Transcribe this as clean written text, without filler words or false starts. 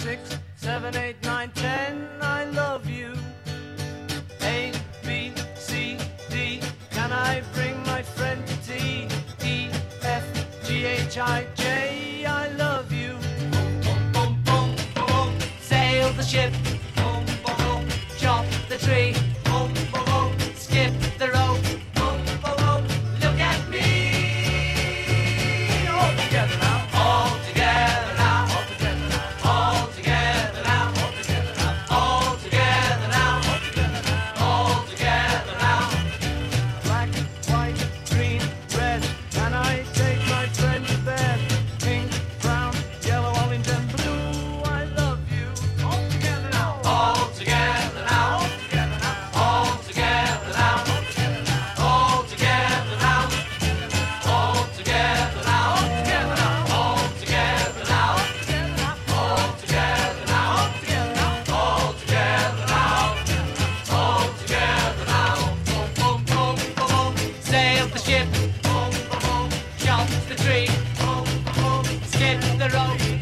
6, 7, 8, 9, 10. I love you. A, B, C, D. Can I bring my friend to tea? E, F, G, H, I, J. I love you. Boom, boom, boom, boom, boom. Sail the ship. Boom, boom, boom. Chop the tree. Boom, boom, boom. Skip the rope. Boom, boom, boom. Look at me. All together now. All together now. All together now. All together now. All together now. All together now. All together now. Black, white, green, red. Can I take my friend to bed? Pink, brown, yellow, orange, and blue. I love you. All together now. All together now. All together now. All together now. All together now. All together now. All together now. All together now. All together now. All together now. All together now. All together now. Boom, boom, boom, boom, boom. Sail the ship. Boom, boom, boom. Chop the tree. Boom, boom, boom. Skip the rope.